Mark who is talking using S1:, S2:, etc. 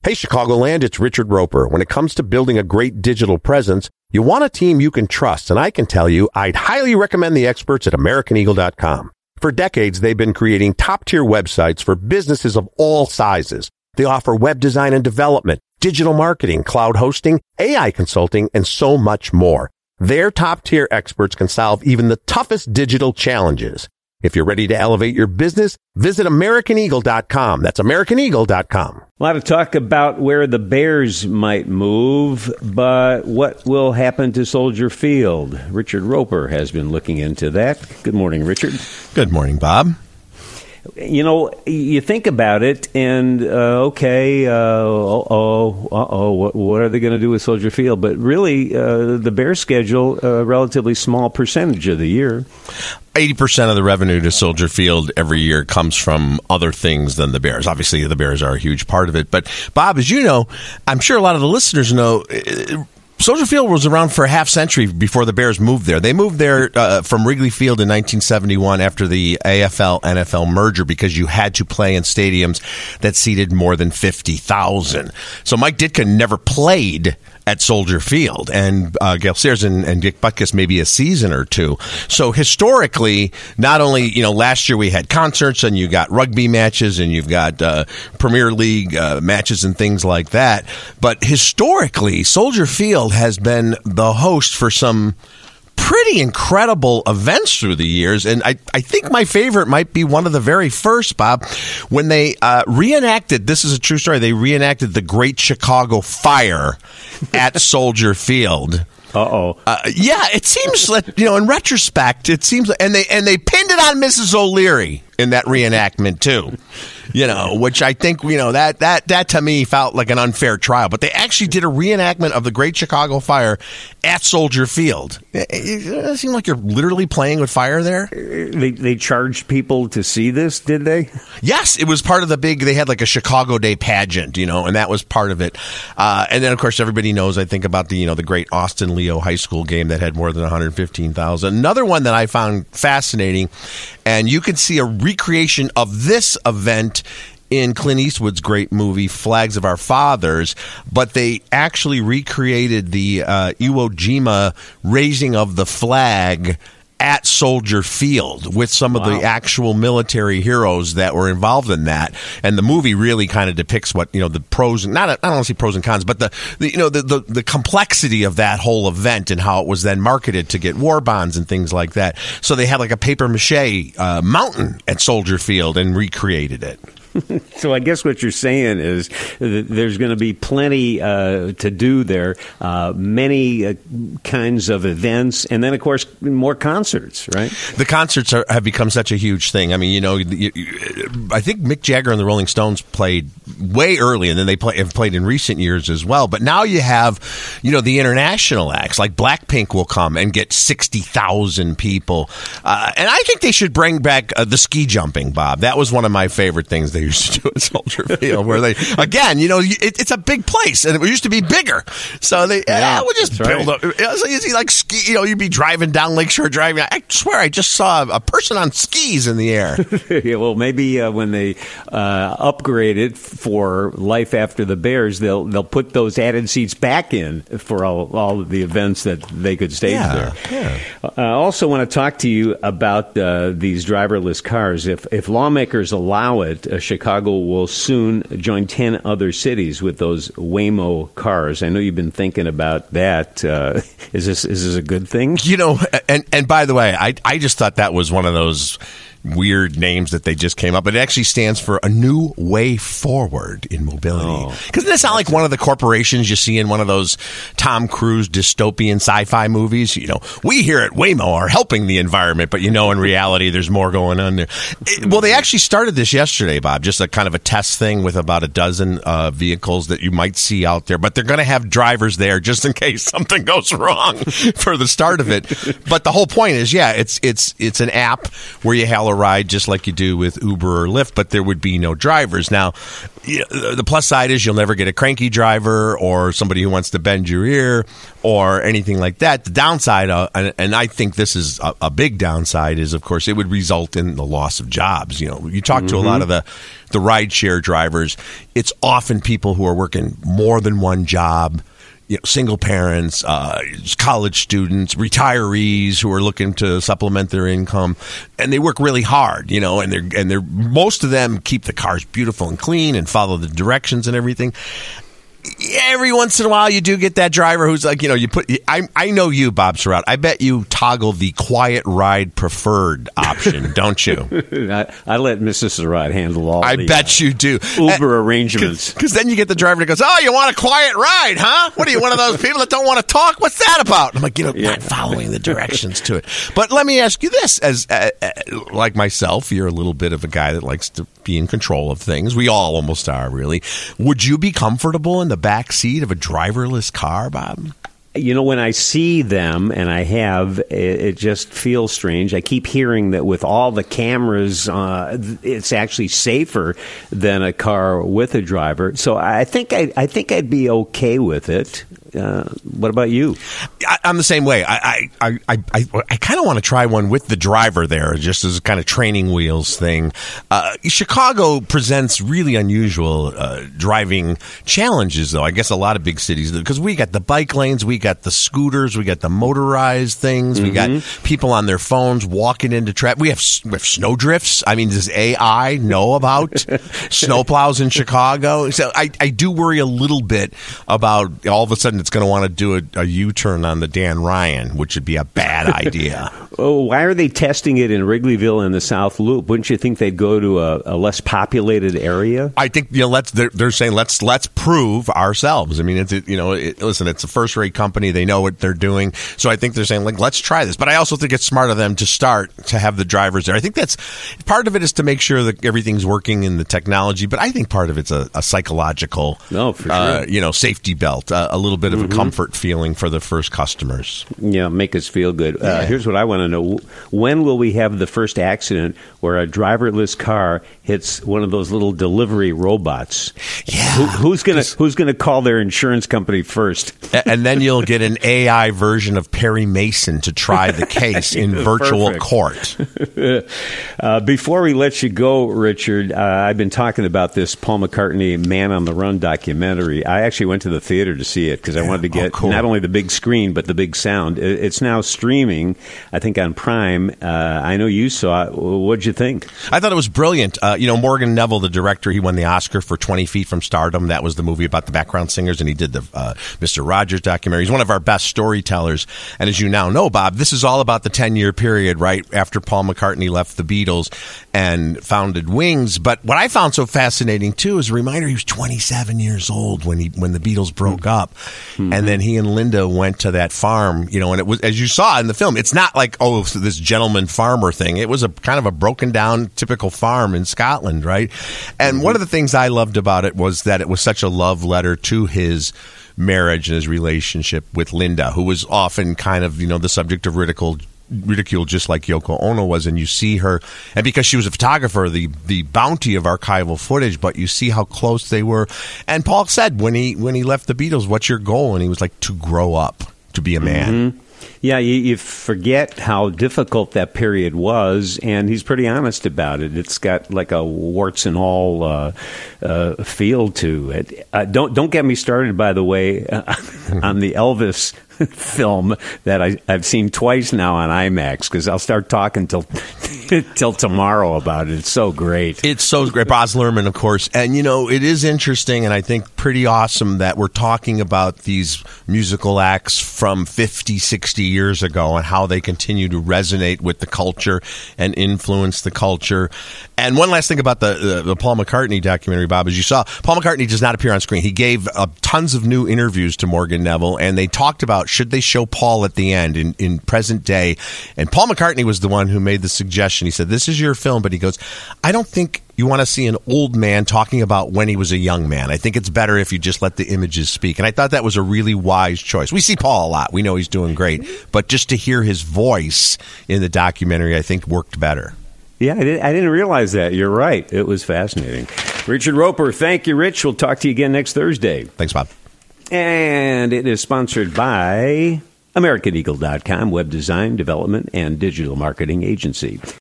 S1: Hey, Chicagoland, it's Richard Roper. When it comes to building a great digital presence, you want a team you can trust, and I can tell you, I'd highly recommend the experts at AmericanEagle.com. For decades, they've been creating top-tier websites for businesses of all sizes. They offer web design and development, digital marketing, cloud hosting, AI consulting, and so much more. Their top-tier experts can solve even the toughest digital challenges. If you're ready to elevate your business, visit AmericanEagle.com. That's AmericanEagle.com.
S2: A lot of talk about where the Bears might move, but what will happen to Soldier Field? Richard Roper has been looking into that. Good morning, Richard.
S3: Good morning, Bob.
S2: You know, you think about it, and what are they going to do with Soldier Field? But really, the Bears schedule a relatively small percentage of the year.
S3: 80% of the revenue to Soldier Field every year comes from other things than the Bears. Obviously, the Bears are a huge part of it. But, Bob, as you know, I'm sure a lot of the listeners know, Soldier Field was around for a half century before the Bears moved there. They moved there from Wrigley Field in 1971 after the AFL-NFL merger because you had to play in stadiums that seated more than 50,000. So Mike Ditka never played at Soldier Field, and Gale Sayers and Dick Butkus maybe a season or two. So historically, not only, last year we had concerts and you got rugby matches and you've got Premier League matches and things like that, but historically, Soldier Field has been the host for some pretty incredible events through the years, and I think my favorite might be one of the very first, Bob, when they reenacted, this is a true story, they reenacted the Great Chicago Fire at Soldier Field. Yeah, it seems like, in retrospect, it seems like, and they pinned it on Mrs. O'Leary in that reenactment too, which I think, that to me felt like an unfair trial. But they actually did a reenactment of the Great Chicago Fire at Soldier Field. It seemed like you're literally playing with fire there.
S2: They charged people to see this, did they?
S3: Yes, it was part of the big, they had like a Chicago Day pageant, and that was part of it. And then, of course, everybody knows, I think about the great Austin Leo High School game that had more than 115,000. Another one that I found fascinating, and you can see a recreation of this event in Clint Eastwood's great movie Flags of Our Fathers, but they actually recreated the Iwo Jima raising of the flag at Soldier Field with some of the actual military heroes that were involved in that. And the movie really kind of depicts what, the pros, I don't want to say pros and cons, but the complexity of that whole event and how it was then marketed to get war bonds and things like that. So they had like a paper mache mountain at Soldier Field and recreated it.
S2: So I guess what you're saying is that there's going to be plenty to do there, many kinds of events, and then, of course, more concerts, right?
S3: The concerts have become such a huge thing. I mean, I think Mick Jagger and the Rolling Stones played way early, and then they have played in recent years as well. But now you have, the international acts, like Blackpink will come and get 60,000 people. And I think they should bring back the ski jumping, Bob. That was one of my favorite things they used to do at Soldier Field, where they, again, it's a big place, and it used to be bigger. So they would just build up. So you see, like ski, you'd be driving down Lakeshore Drive. I swear, I just saw a person on skis in the air.
S2: Yeah, well, maybe when they upgrade it for life after the Bears, they'll put those added seats back in for all of the events that they could stage there.
S3: Yeah.
S2: I also want to talk to you about these driverless cars. If lawmakers allow it, Chicago will soon join 10 other cities with those Waymo cars. I know you've been thinking about that. Is this a good thing?
S3: And by the way, I just thought that was one of those weird names that they just came up. It actually stands for a new way forward in mobility. Because doesn't it sound like one of the corporations you see in one of those Tom Cruise dystopian sci-fi movies? We here at Waymo are helping the environment, but in reality, there's more going on there. Well, they actually started this yesterday, Bob, just a kind of a test thing with about a dozen vehicles that you might see out there. But they're going to have drivers there just in case something goes wrong for the start of it. But the whole point is, it's an app where you have ride just like you do with Uber or Lyft, but there would be no drivers. Now, the plus side is you'll never get a cranky driver or somebody who wants to bend your ear or anything like that. The downside, and I think this is a big downside, is, of course, it would result in the loss of jobs. You talk to a lot of the rideshare drivers. It's often people who are working more than one job. Single parents, college students, retirees who are looking to supplement their income, and they work really hard, and they're most of them keep the cars beautiful and clean and follow the directions and everything. Every once in a while, you do get that driver who's like, I know you, Bob Surratt. I bet you toggle the quiet ride preferred option, don't you?
S2: I let Mrs. Surratt handle all.
S3: I bet you do.
S2: Uber arrangements.
S3: Because then you get the driver that goes, "Oh, you want a quiet ride, huh? What are you, one of those people that don't want to talk? What's that about?" I'm like, not following the directions to it. But let me ask you this: as like myself, you're a little bit of a guy that likes to be in control of things. We all almost are, really. Would you be comfortable in the back seat of a driverless car, Bob?
S2: When I see them, and I have, it just feels strange. I keep hearing that with all the cameras, it's actually safer than a car with a driver. So I think I'd be okay with it. What about you?
S3: I'm the same way. I kind of want to try one with the driver there, just as a kind of training wheels thing. Chicago presents really unusual driving challenges, though. I guess a lot of big cities, because we got the bike lanes, we got the scooters, we got the motorized things, we got people on their phones walking into traffic. We have snow drifts. I mean, does AI know about snowplows in Chicago? So I do worry a little bit about all of a sudden it's going to want to do a U-turn on the Dan Ryan, which would be a bad idea.
S2: Oh, why are they testing it in Wrigleyville and the South Loop? Wouldn't you think they'd go to a less populated area?
S3: I think they're saying let's prove ourselves. I mean, listen, it's a first-rate company. They know what they're doing, so I think they're saying let's try this. But I also think it's smart of them to start to have the drivers there. I think that's part of it is to make sure that everything's working in the technology. But I think part of it's a psychological,
S2: for sure.
S3: Safety belt, a little bit of a comfort feeling for the first customers.
S2: Yeah, make us feel good. Here's what I want to know. When will we have the first accident where a driverless car hits one of those little delivery robots?
S3: Yeah.
S2: Who's gonna call their insurance company first?
S3: And then you'll get an AI version of Perry Mason to try the case in virtual court.
S2: Before we let you go, Richard, I've been talking about this Paul McCartney Man on the Run documentary. I actually went to the theater to see it because I wanted to get not only the big screen but the big sound. It's now streaming, I think, on Prime. I know you saw it. What'd you think?
S3: I thought it was brilliant. Morgan Neville, the director, he won the Oscar for 20 Feet from Stardom. That was the movie about the background singers, and he did the Mr. Rogers documentary. He's one of our best storytellers. And as you now know, Bob, this is all about the 10-year period right after Paul McCartney left the Beatles and founded Wings. But what I found so fascinating, too, is a reminder he was 27 years old when the Beatles broke up. And then he and Linda went to that farm, and it was, as you saw in the film, it's not like, this gentleman farmer thing. It was a kind of a broken down typical farm in Scotland, right? And one of the things I loved about it was that it was such a love letter to his marriage and his relationship with Linda, who was often kind of, the subject of ridicule just like Yoko Ono was. And you see her, and because she was a photographer, the bounty of archival footage, but you see how close they were. And Paul said when he left the Beatles, "What's your goal?" And he was like, to grow up, to be a man.
S2: Yeah, you forget how difficult that period was, and he's pretty honest about it. It's got like a warts and all feel to it. Don't get me started, by the way, on the Elvis film that I've seen twice now on IMAX, because I'll start talking till tomorrow about it. It's so great.
S3: It's so great. Baz Luhrmann, of course. And, it is interesting and I think pretty awesome that we're talking about these musical acts from 50, 60 years ago and how they continue to resonate with the culture and influence the culture. And one last thing about the Paul McCartney documentary, Bob, as you saw, Paul McCartney does not appear on screen. He gave tons of new interviews to Morgan Neville, and they talked about should they show Paul at the end in present day. And Paul McCartney was the one who made the suggestion. He said, this is your film, but he goes, I don't think you want to see an old man talking about when he was a young man. I think it's better if you just let the images speak. And I thought that was a really wise choice. We see Paul a lot. We know he's doing great. But just to hear his voice in the documentary, I think worked better.
S2: Yeah, I didn't realize that. You're right. It was fascinating. Richard Roper, thank you, Rich. We'll talk to you again next Thursday.
S3: Thanks, Bob.
S2: And it is sponsored by AmericanEagle.com, web design, development, and digital marketing agency.